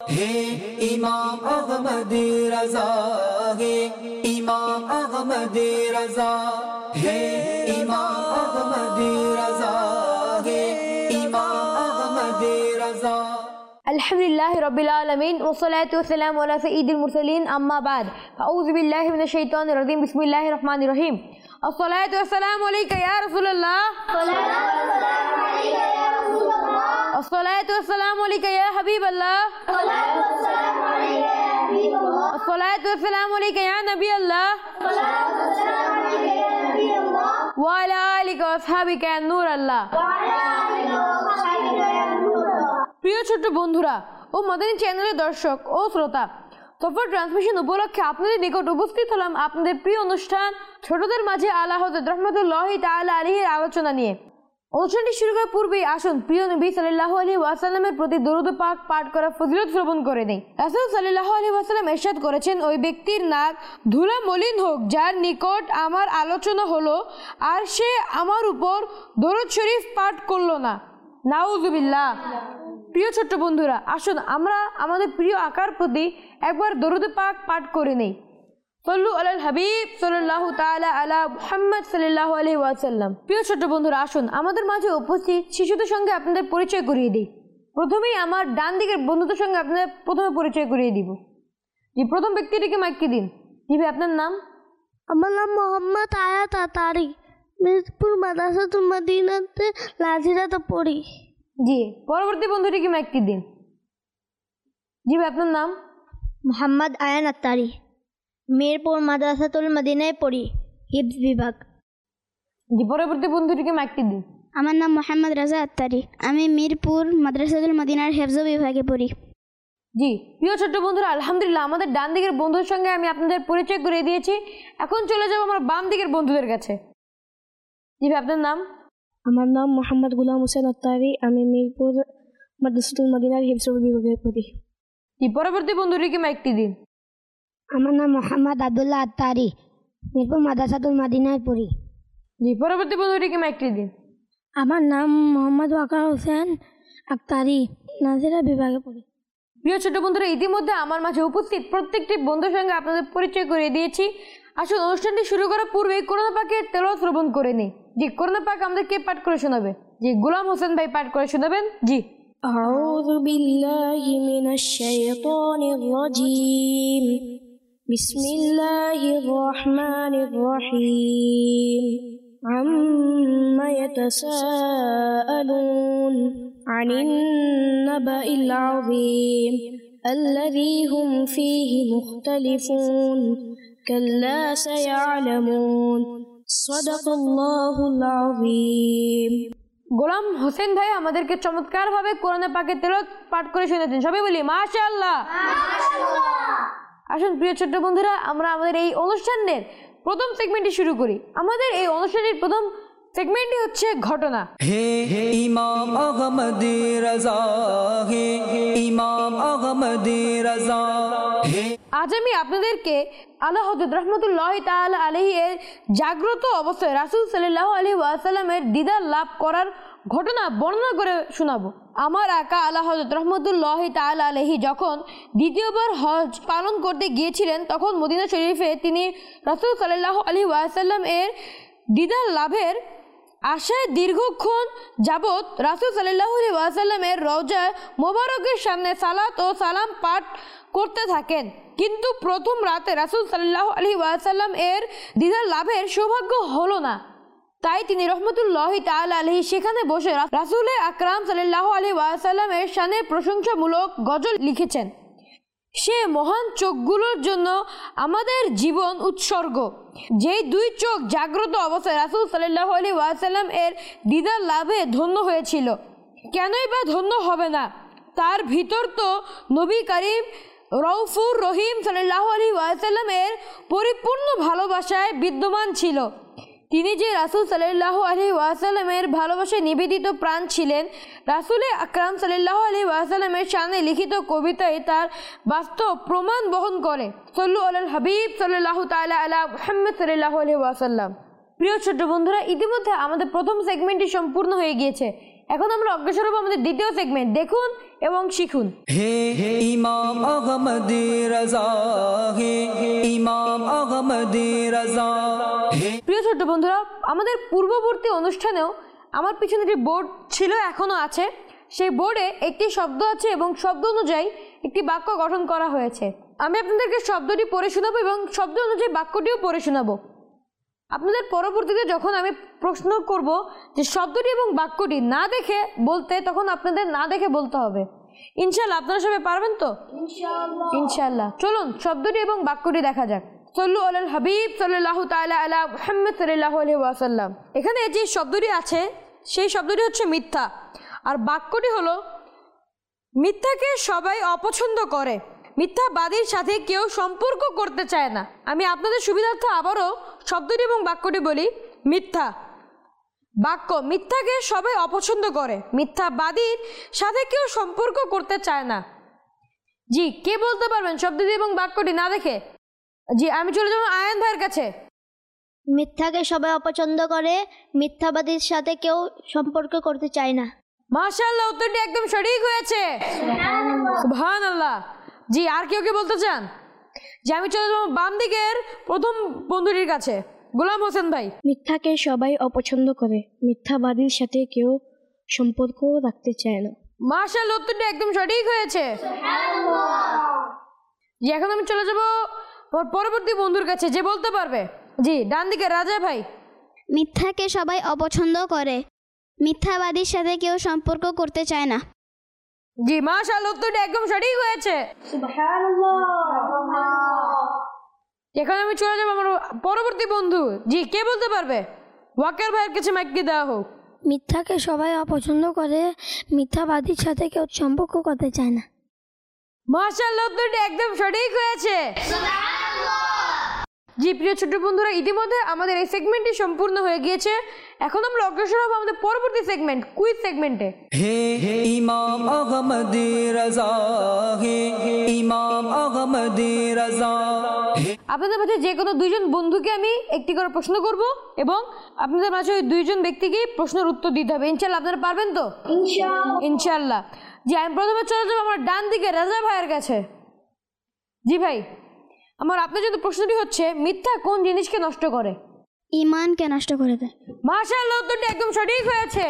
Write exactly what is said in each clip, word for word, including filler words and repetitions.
हे इमाम अहमदी रजा, हे इमाम अहमदी रजा, हे इमाम अहमदी रजा, हे इमाम अहमदी रजा। अल्हम्दुलिल्लाहि रब्बिल आलमीन वस्सलातु वस्सलामु अला सय्यिदिल मुरसलीन अम्मा बाद अऊज़ु बिल्लाहि मिनश शैतानिर रजीम बिस्मिल्लाहिर रहमानिर रहीम अस्सलातु वस्सलामु अलैका या रसूलल्लाह अस्सलातु वस्सलामु अलैका या हबीबल्लाह अस्सलातु वस्सलामु अलैका या नबी अल्लाह व अला आलिका व असहाबिका या नूर अल्लाह। প্রিয় ছোট বন্ধুরা ও মদনী চ্যানেলের দর্শক ও শ্রোতা, সফর ট্রান্সমিশন উপলক্ষে আপনাদের নিকট উপস্থিত হলাম আপনাদের প্রিয় অনুষ্ঠান ছোটদের মাঝে আলা হযরত রাহমাতুল্লাহি তাআলা আলাইহির আলোচনা নিয়ে। অনুষ্ঠানটি শুরু করার পূর্বেই আসুন প্রিয় নবী সাল্লাল্লাহু আলাইহি ওয়াসাল্লামের প্রতি দরুদ পাক পাঠ করা ফজিলত শ্রবণ করে নেই। রাসূল সাল্লাল্লাহু আলাইহি ওয়াসাল্লাম ইরশাদ করেছেন, ওই ব্যক্তির নাক ধুলা মলিন হোক যার নিকট আমার আলোচনা হলো আর সে আমার উপর দরুদ শরীফ পাঠ করলো না। নাউজুবিল্লাহ। প্রিয় ছোট্ট বন্ধুরা, আসুন আমরা আমাদের প্রিয় আকার প্রতি একবার দরুদ পাক পাঠ করে নেই। সল্লু আলাল হাবিব সাল্লাল্লাহু তাআলা আলা মুহাম্মদ সাল্লাল্লাহু আলাইহি ওয়াসাল্লাম। প্রিয় ছোট্ট বন্ধুরা, আসুন আমাদের মাঝে উপস্থিত শিশুদের সঙ্গে আপনাদের পরিচয় করিয়ে দিই। প্রথমেই আমার ডান দিকের বন্ধুদের সঙ্গে আপনাদের প্রথমে পরিচয় করিয়ে দিব। জি, প্রথম ব্যক্তিটিকে মাইকটি দিন। জি ভাই, আপনার নাম? আমার নাম মোহাম্মদ আয়াত আতারি, মিরপুর মাদ্রাসাতুল মদিনাতে লাজিরাতে পড়ি। জি, পরবর্তী বন্ধুটিকে মাইকটি দিন। জি ভাই, আপনার নাম? মোহাম্মদ আয়ান আত্তারি, মিরপুর মাদ্রাসাতুল মদিনায় পড়ি, হিফজ বিভাগ। জি, পরবর্তী বন্ধুটিকে মাইকটি দিন। আমার নাম মোহাম্মদ রাজা আত্তারি, আমি মিরপুর মাদ্রাসাতুল মদিনার হিফজ বিভাগে পড়ি। জি, প্রিয় ছোট্ট বন্ধুরা, আলহামদুলিল্লাহ আমাদের ডান দিকের বন্ধুর সঙ্গে আমি আপনাদের পরিচয় করে দিয়েছি। এখন চলে যাব আমার বাম দিকের বন্ধুদের কাছে। জি ভাই, আপনার নাম? আমার নাম মোহাম্মদ গুলাম হোসেন আত্তারি, আমি মিরপুর মাদ্রাসাতুল মদিনার হিফজ বিভাগে পড়ি। জি, পরবর্তী বন্ধুটিকে মাইকটি দিন। আমার নাম মোহাম্মদ আব্দুল্লাহ আত্তারি, মিরপুর মাদ্রাসাতুল মদিনায় পড়ি। জি, পরবর্তী বন্ধুটিকে মাইকটি দিন। আমার নাম মোহাম্মদ ওয়াকার হোসেন আক্তারি, নাজিরা বিভাগে পড়ি। প্রিয় ছোট বন্ধুরা, ইতিমধ্যে আমার মাঝে উপস্থিত প্রত্যেকটি বন্ধুর সঙ্গে আপনাদের পরিচয় করিয়ে দিয়েছি। আসুন অনুষ্ঠানটি শুরু করার পূর্বে কোরআন পাকের তেলাওয়াত শ্রবণ করে নিই। জি, কোরআন পাক আমাদের কে পাঠ করে শোনাবে? জি, গোলাম হোসেন ভাই পাঠ করে শোনাবেন। জি। আউযু বিল্লাহি মিনাশ শাইতানির রাজীম, বিসমিল্লাহির রহমানির রহিম। আম্মা ইয়াতাসাআলুন আনিন নাবাইল আযীম الذي هم فيه مختلفون كلا سيعلمون صدق الله العظيم। গোলাম হোসেন ভাই আমাদেরকে চমৎকার ভাবে কোরআন পাকের তেলাওয়াত পাঠ করে শোনাতেন। সবাই বলি মাশাআল্লাহ। আসুন প্রিয় ছোট্ট বন্ধুরা, আমরা আমাদের এই অনুষ্ঠানের প্রথম সেগমেন্টটি শুরু করি। আমাদের এই অনুষ্ঠানের প্রথম সেগমেন্টটি হচ্ছে ঘটনা। হে ইমাম আহমদি রজা, হে ইমাম আহমদি রজা, হে। আজ আমি আপনাদেরকে আলা হযরত রাহমাতুল্লাহি তাআলা আলাইহি এর জাগ্রত অবস্থায় রাসূল সাল্লাল্লাহু আলাইহি ওয়াসাল্লামের দিদার লাভ করার ঘটনা বর্ণনা করে শোনাবো। আমার আকা আলা হযরত রাহমাতুল্লাহি তাআলা আলাইহি যখন দ্বিতীয়বার হজ পালন করতে গিয়েছিলেন, তখন মদিনা শরীফে তিনি রাসূল সাল্লাল্লাহু আলাইহি ওয়াসাল্লাম এর দিদার লাভের আশায় দীর্ঘক্ষণ যাবৎ রাসূল সাল্লাল্লাহু আলাইহি ওয়াসাল্লামের রওজা মোবারকের সামনে সালাত ও সালাম পাঠ করতে থাকেন। কিন্তু প্রথম রাতে রাসূল সাল্লাল্লাহু আলাইহি ওয়াসাল্লাম এর দিদার লাভের সৌভাগ্য হলো না। তাই তিনি রহমতুল্লাহি তাআলা আলাইহি সেখানে বসে রাসূল আকরাম সাল্লাল্লাহু আলাইহি ওয়াসাল্লামের শানে প্রশংসামূলক গজল লিখেছেন। সে মহান চোখগুলোর জন্য আমাদের জীবন উৎসর্গ। যেই দুই চোখ জাগ্রত অবস্থায় রাসূল সাল্লাল্লাহু আলাইহি ওয়াসাল্লাম এর দিদার লাভে ধন্য হয়েছিল, কেনই বা ধন্য হবে না? তার ভিতর তো নবী করিম রউফুর রহিম সাল্লাল্লাহু আলাইহি ওয়াসাল্লাম এর পরিপূর্ণ ভালোবাসায় বিদ্যমান ছিল। তিনি যে রাসূল সাল্লাল্লাহু আলাইহি ওয়াসাল্লামের ভালোবাসায় নিবেদিত প্রাণ ছিলেন, রাসূল আকরাম সাল্লাল্লাহু আলাইহি ওয়াসাল্লামের শানে লিখিত কবিতায় তার বাস্তব প্রমাণ বহন করে। সল্লু আলাল হাবিব সাল্লাল্লাহু তাআলা আলা মুহাম্মদ সাল্লাল্লাহু আলাইহি ওয়াসাল্লাম। প্রিয় ছোট বন্ধুরা, ইতিমধ্যে আমাদের প্রথম সেগমেন্টটি সম্পূর্ণ হয়ে গিয়েছে। এখন আমরা অগ্রসর হব আমাদের দ্বিতীয় সেগমেন্ট, দেখুন এবং শিখুন। হে ইমাম আহমদি রাজা, হে ইমাম আহমদি রাজা। প্রিয় ছোট্ট বন্ধুরা, আমাদের পূর্ববর্তী অনুষ্ঠানেও আমার পিছনে যে বোর্ড ছিল এখনো আছে, সেই বোর্ডে একটি শব্দ আছে এবং শব্দ অনুযায়ী একটি বাক্য গঠন করা হয়েছে। আমি আপনাদেরকে শব্দটি পড়ে শোনাবো এবং শব্দ অনুযায়ী বাক্যটিও পড়ে শোনাবো। আপনাদের পরবর্তীতে যখন আমি প্রশ্ন করব যে শব্দটি এবং বাক্যটি না দেখে বলতে, তখন আপনাদের না দেখে বলতে হবে। ইনশাআল্লাহ আপনারা সবাই পারবেন তো? ইনশাআল্লাহ। চলুন শব্দটি এবং বাক্যটি দেখা যাক। সাল্লু আলাল হাবিব সাল্লাল্লাহু তাআলা আলা মুহাম্মদ সাল্লাল্লাহু আলাইহি ওয়াসাল্লাম। এখানে যে শব্দটি আছে সেই শব্দটি হচ্ছে মিথ্যা, আর বাক্যটি হলো মিথ্যাকে সবাই অপছন্দ করে, মিথ্যাবাদীর সাথে কেউ সম্পর্ক করতে চায় না। আমি আপনাদের সুবিধার্থে আবারও শব্দটি এবং বাক্যটি বলি। মিথ্যা বাক্য, মিথ্যাকে সবাই অপছন্দ করে, মিথ্যাবাদীর সাথে কেউ সম্পর্ক করতে চায় না। জি, কে বলতে পারবেন শব্দটি এবং বাক্যটি না দেখে? জি, আমি চলে যাবো আয়ান ভাইয়ের কাছে। মিথ্যাকে সবাই অপছন্দ করে, মিথ্যাবাদীর সাথে কেউ সম্পর্ক করতে চায় না। মাশাআল্লাহ, উত্তরটি একদম সঠিক হয়েছে। সুবহানাল্লাহ। জি, আর কেউ কি বলতে চান? যে আমি চলে যাবো বাম দিকের প্রথম বন্ধুটির কাছে, গোলাম হোসেন ভাই। মিথ্যাকে সবাই অপছন্দ করে, মিথ্যাবাদীর সাথে কেউ সম্পর্ক রাখতে চায় না। মাশাআল্লাহ, উত্তরটি একদম সঠিক হয়েছে। জি, এখন আমি চলে যাবো আমার পরবর্তী বন্ধুর কাছে, যে বলতে পারবে। জি, ডান দিকে রাজা ভাই। মিথ্যাকে সবাই অপছন্দ করে, মিথ্যাবাদীর সাথে কেউ সম্পর্ক করতে চায় না। জি, মাশাআল্লাহ, উত্তরটি একদম সঠিক হয়েছে। এখন আমি চলে যাবো আমার পরবর্তী বন্ধু। জি, কে বলতে পারবে? ওয়াকার ভাইয়ের কাছে মাইকটি দেওয়া হোক। মিথ্যাকে সবাই অপছন্দ করে, মিথ্যাবাদীর সাথে কেউ সম্পর্ক করতে চায় না। মাশাআল্লাহ, উত্তরটি একদম সঠিক হয়েছে। জি, প্রিয় ছোট বন্ধুরা, ইতিমধ্যে আমাদের এই সেগমেন্টটি সম্পূর্ণ হয়ে গিয়েছে। এখন আমরা অগ্রসর হব আমাদের পরবর্তী সেগমেন্ট, কুইজ সেগমেন্টে। হে ইমাম আহমদি রাজা, হে ইমাম আহমদি রাজা। আপনাদের মাঝে যে কোনো দুইজন বন্ধুকে আমি একটি করে প্রশ্ন করব এবং আপনাদের মাঝে ওই দুইজন ব্যক্তিকে প্রশ্নের উত্তর দিতে হবে। ইনশাআল্লাহ আপনারা পারবেন তো? ইনশাআল্লাহ। জি, আমি প্রথমে চলে যাবো আমার ডান দিকে রাজা ভাইয়ের কাছে। জি ভাই, আমার আপনার জন্য প্রশ্নটি হচ্ছে, মিথ্যা কোন জিনিসকে নষ্ট করে? ঈমানকে নষ্ট করে দেয়। মাশাআল্লাহ, উত্তরটি একদম সঠিক হয়েছে।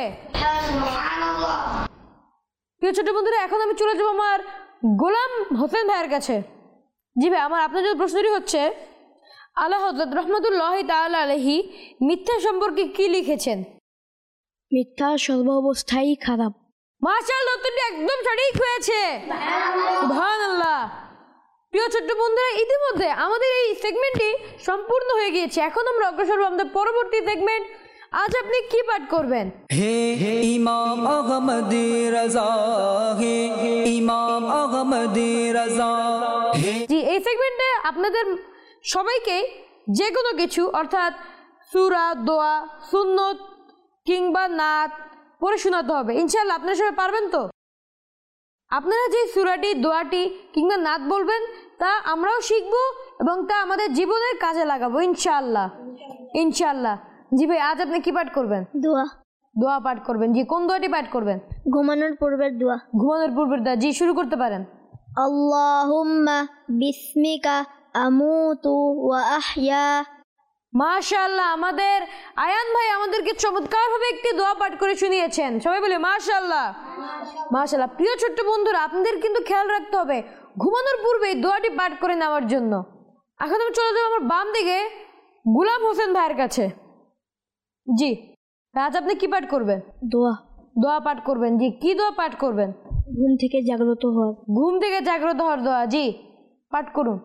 প্রিয় ছোট বন্ধুরা, এখন আমি চলে যাবো আমার গোলাম হোসেন ভাইয়ের কাছে। জি ভাই, আমার আপনার জন্য প্রশ্নটি হচ্ছে, আলা হযরত রাহমাতুল্লাহি তাআলা আলাইহি মিথ্যা সম্পর্কে কি লিখেছেন? মিথ্যা সর্বাবস্থায় খারাপ। মাশাআল্লাহ, উত্তরটি একদম সঠিক হয়েছে। সুবহানাল্লাহ। প্রিয় ছোট্ট বন্ধুরা, ইতিমধ্যে আমাদের এই সেগমেন্টটি সম্পূর্ণ হয়ে গিয়েছে। এখন আমরা অগ্রসর হব আমাদের পরবর্তী সেগমেন্ট। আজ আপনি কি পাঠ করবেন? হে ইমাম আহমদি রাজা, হে ইমাম আহমদি রাজা। জি, এই সেগমেন্টে আপনাদের সবাইকে যে কোনো কিছু, অর্থাৎ সূরা, দোয়া, সুন্নত কিংবা নাত পড়ে শোনাতে হবে। ইনশাআল্লাহ আপনারা সবাই পারবেন তো? আপনারা যে সূরাটি, দোয়াটি কিংবা নাত বলবেন তা আমরাও শিখব এবং তা আমাদের জীবনের কাজে লাগাবো ইনশাআল্লাহ। ইনশাআল্লাহ। জি ভাই, আজ আপনি কি পাঠ করবেন? দোয়া। দোয়া পাঠ করবেন। জি, কোন দোয়াটি পাঠ করবেন? ঘুমানোর পূর্বের দোয়া। ঘুমানোর পূর্বের দোয়া। জি, শুরু করতে পারেন। আল্লাহুম্মা বিসমিকা আমুতু ওয়া আহইয়া। মাশাআল্লাহ, আমাদের আয়ান ভাই আমাদেরকে চমৎকারভাবে একটি দোয়া পাঠ করে শুনিয়েছেন। সবাই বলে মাশাআল্লাহ। মাশাআল্লাহ। প্রিয় ছোট্ট বন্ধুরা, আপনাদের কিন্তু খেয়াল রাখতে হবে ঘুমানোর পূর্বে এই দোয়াটি পাঠ করে নেওয়ার জন্য। এখন আমি চলে যাবো আমার বাম দিকে গোলাম হোসেন ভাইয়ের কাছে। জি, আজ আপনি কি পাঠ করবেন? দোয়া। দোয়া পাঠ করবেন। জি, কি দোয়া পাঠ করবেন? ঘুম থেকে জাগ্রত হওয়ার। ঘুম থেকে জাগ্রত হওয়ার দোয়া। জি, পাঠ করুন।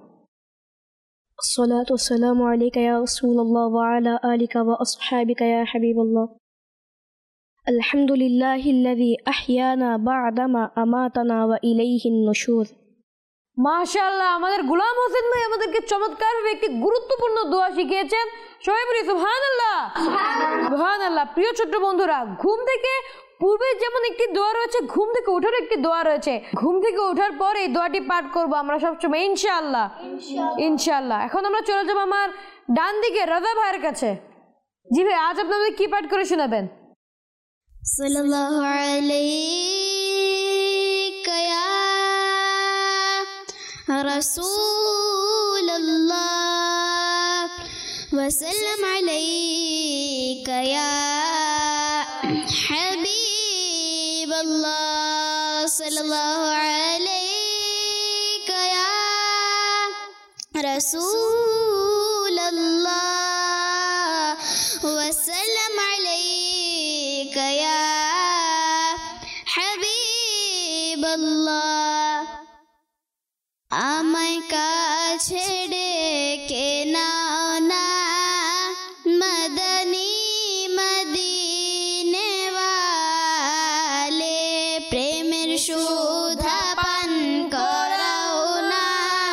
الصلاة والسلام عليك يا رسول الله وعلى آلك وأصحابك يا حبيب الله. الحمد لله الذي أحيانا بعدما أماتنا وإليه النشور. মাশাআল্লাহ, আমাদের গোলাম হোসেন ভাই আমাদেরকে চমৎকারভাবে একটি গুরুত্বপূর্ণ দোয়া শিখিয়েছেন। সবাই বলি সুবহানাল্লাহ। সুবহানাল্লাহ। প্রিয় ছোট্ট বন্ধুরা, ঘুম থেকে পূর্বে যেমন একটি দোয়া রয়েছে, ঘুম থেকে ওঠার একটি দোয়া রয়েছে। ঘুম থেকে ওঠার পর এই দোয়াটি পাঠ করব আমরা সবসময় ইনশাআল্লাহ। ইনশাআল্লাহ। এখন আমরা চলে যাব আমার ডান দিকে রাজা ভাইয়ের কাছে। জি ভাই, আজ আপনাদের কি পাঠ করে শোনাবেন? सल्लल्लाहु अलैका या रसूलल्लाह वसल्लम अलैका या हबीबल्लाह सल्लल्लाहु अलैका या रसूलल्लाह वसल्लम अलैका या हबीबल्लाह আমায় কাছে ডেকে নাও না মদনী মদিনে ওয়ালে প্রেমের সুধা পান করাও না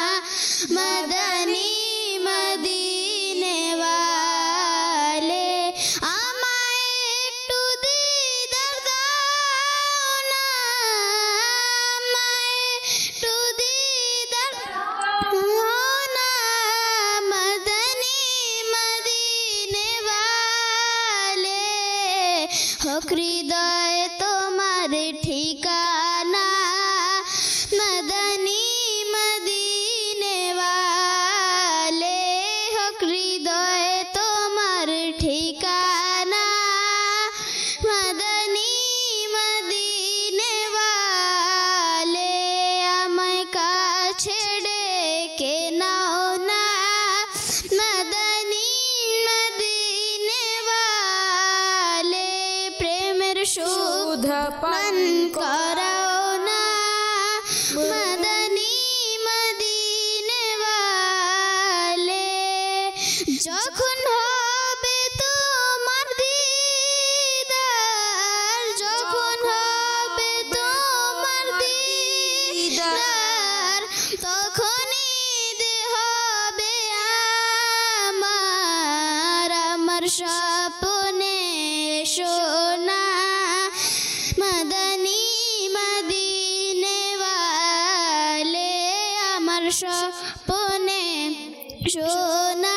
মদনী মদিনে ওয়ালে আমায় একটু দিদার দাও না আমায় একটু দিদার দাও না মদনী মদিনে ওয়ালে হোক হৃদয় তোমার ঠিকানা মদনী মদিনে ওয়ালে হোক হৃদয় তোমার ঠিকানা মদনী মদিনে ওয়ালে আমায় কাছে ডেকে নাও না মদনী মদিনে ওয়ালে প্রেমের সুধা পান করাও না মদনী মদিনে ওয়ালে যখন হবে তোমার দিদার যখন হবে তোমার দিদার তখনই ঈদ হবে আমার আমার স্বপ্নে সোনা মদনী মদিনে ওয়ালে আমার স্বপ্নে সোনা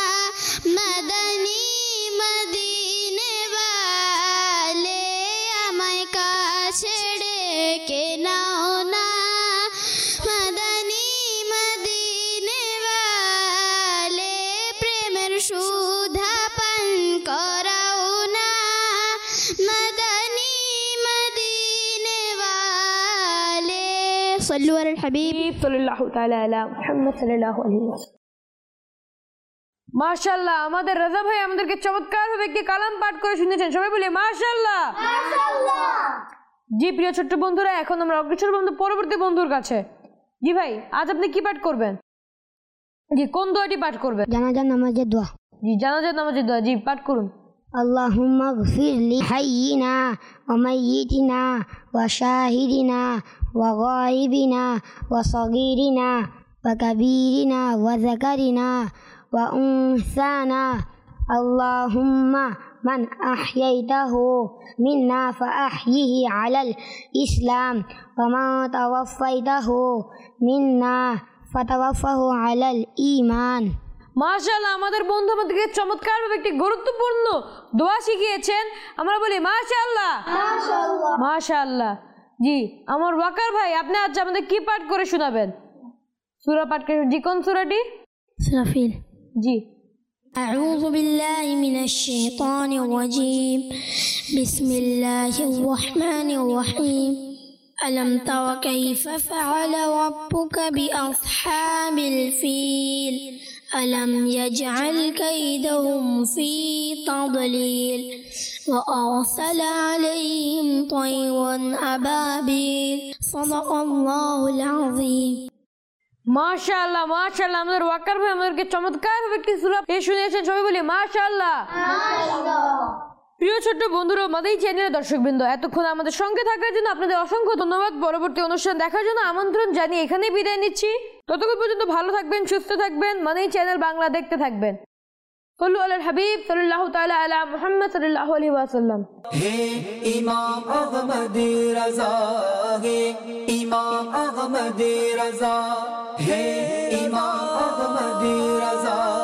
মদনী মদিনে ওয়ালে আমায় কাছে ডেকে নাও না মদনী মদিনে ওয়ালে প্রেমের সুধা পান করাও না মদনী মদিনে ওয়ালে সাল্লু আলাল হাবিব সাল্লাল্লাহু তাআলা আলা মুহাম্মদ সাল্লাল্লাহু আলাইহি ওয়াসাল্লাম। মাশাআল্লাহ, আমাদের রাজা ভাই আমাদেরকে চমৎকারভাবে একটি কালাম পাঠ করে শুনিয়েছেন। সবাই বলি মাশাআল্লাহ। জি প্রিয় ছোট্ট বন্ধুরা, এখন আমরা অগ্রসর বন্ধু পরবর্তী বন্ধুর কাছে। জি ভাই, আজ আপনি কি পাঠ করবেন? জি, কোন দোয়াটি পাঠ করবেন? জানাজা নামাজের দোয়া। জি, জানাজা নামাজের দোয়া। জি, পাঠ করুন। আল্লাহুম্মা গফির লি হাইয়িনা ওয়া মাইয়িতিনা ওয়া শাহিদিনা ওয়া গায়িবিনা ওয়া সগীরিনা ওয়া কাবীরিনা ওয়া যাকারিনা ওয়া উনসানা আল্লাহুম্মা মান আহইয়াইতাহু মিন্না ফাআহইহি আলাল ইসলাম ওয়া মান তাওয়াফাইতাহু মিন্না ফাতাওয়াফাহু আলাল ঈমান। মাশাআল্লাহ, আমাদের বন্ধু আমাদেরকে চমৎকারভাবে একটি গুরুত্বপূর্ণ দোয়া শিখিয়েছেন। আমরা বলি মাশাআল্লাহ। মাশাআল্লাহ মাশাআল্লাহ। জি, আমার ওয়াকার ভাই, আপনি আজ আমাদের কি পাঠ করে শোনাবেন? সূরা পাঠ করে। জি, কোন সূরাটি? সূরা ফিল। জি। أعوذ بالله من الشيطان الرجيم بسم الله الرحمن الرحيم ألم تر كيف فعل ربك بأصحاب الفيل ألم يجعل كيدهم في تضليل وأرسل عليهم طيرا أبابيل صدق الله العظيم। মাশাআল্লাহ মাশাআল্লাহ, আমাদের ওয়াকার ভাই আমাদেরকে চমৎকারভাবে একটি সূরা পেশ শুনিয়েছেন। সবাই বলি মাশাআল্লাহ। প্রিয় ছোট্ট বন্ধুরা, আমাদের এই চ্যানেলের দর্শকবৃন্দ, এতক্ষণ আমাদের সঙ্গে থাকার জন্য আপনাদের অসংখ্য ধন্যবাদ। পরবর্তী অনুষ্ঠান দেখার জন্য আমন্ত্রণ জানিয়ে এখানেই বিদায় নিচ্ছি। ততক্ষণ পর্যন্ত ভালো থাকবেন, সুস্থ থাকবেন, মানে এই চ্যানেল বাংলা দেখতে থাকবেন। সাল্লু আলাল হাবিব সাল্লাল্লাহু তাআলা আলা মুহাম্মদ সাল্লাল্লাহু আলাইহি ওয়াসাল্লাম। হে ইমাম আহমদী রাজা, হে ইমাম আহমদী রাজা, হে ইমাম আহমদী রাজা।